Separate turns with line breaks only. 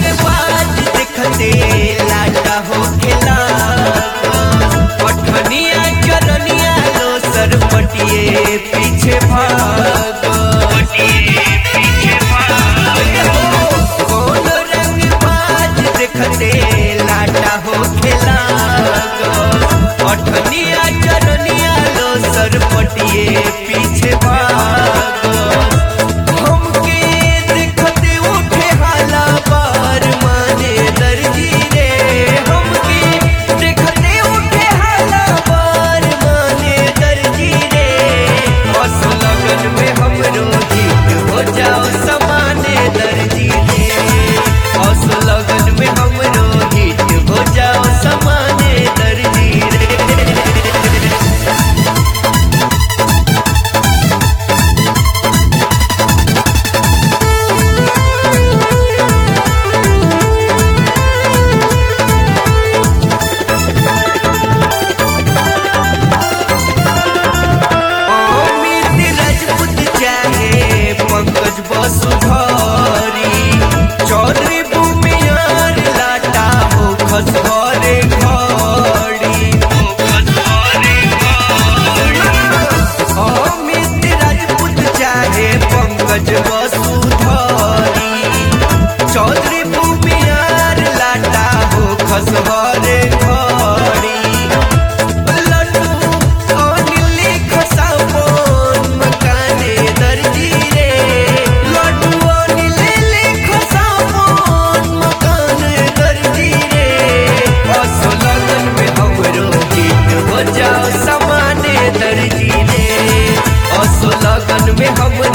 रंग बाज देखते लाटा हो खेला पठनिया चरनिया लो सरपटिए पीछे भाग कौन रंग बाज देखते लाटा हो खेला पठनिया चरनिया लो सरपटिए पीछे भाग वसुधरी चौधरी भूमियार लाटा हो खसरे घड़ी अमित राजपूत चाहे पंकज वसुधरी चौधरी भूमियार लाटा हो खसरे घड़ी लगन में हम